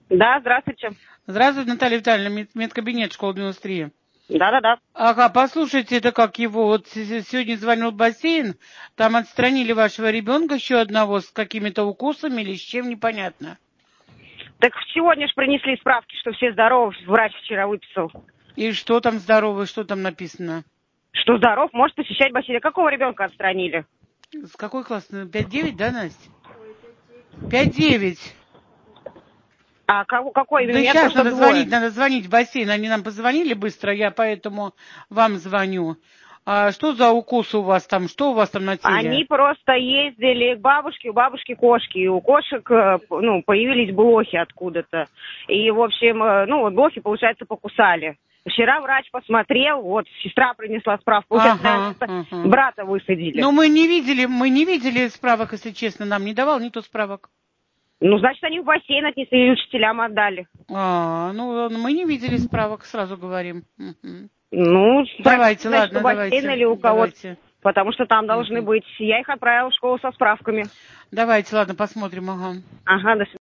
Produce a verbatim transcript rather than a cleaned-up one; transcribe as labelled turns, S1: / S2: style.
S1: Да, здравствуйте.
S2: Здравствуйте, Наталья Витальевна, мед- медкабинет школы девяносто три.
S1: Да-да-да.
S2: Ага, послушайте, это как его, вот с- с- сегодня звонил бассейн, там отстранили вашего ребенка еще одного с какими-то укусами или с чем, непонятно.
S1: Так сегодня же принесли справки, что все здоровы, врач вчера выписал.
S2: И что там здоровый, что там написано?
S1: Что здоров, может посещать бассейн. А какого ребенка отстранили?
S2: С какой класс? пять девять, да, Настя? пять девять.
S1: А кого, какой
S2: Да
S1: именно? Нет,
S2: сейчас
S1: просто
S2: надо звонить,
S1: двое.
S2: надо звонить в бассейн. Они нам позвонили быстро, я поэтому вам звоню. А что за укус у вас там? Что у вас там на теле?
S1: Они просто ездили к бабушке, у бабушки кошки, и у кошек, э, ну, появились блохи откуда-то. И, в общем, э, ну, вот блохи, получается, покусали. Вчера врач посмотрел, вот, сестра принесла справку, получается,
S2: Ага,
S1: наверное,
S2: ага.
S1: брата высадили.
S2: Но мы не видели, мы не видели справок, если честно, нам не давал никто справок.
S1: Ну, значит, они в бассейн отнесли и учителям отдали.
S2: А, ну, мы не видели справок, сразу говорим. Мгм.
S1: Ну,
S2: Давайте,
S1: значит, у
S2: ладно,
S1: бассейна
S2: давайте,
S1: или у кого-то,
S2: давайте.
S1: потому что там должны
S2: Мгм.
S1: быть. Я их отправила в школу со справками.
S2: Давайте, ладно, посмотрим, ага.
S1: Ага, до свидания.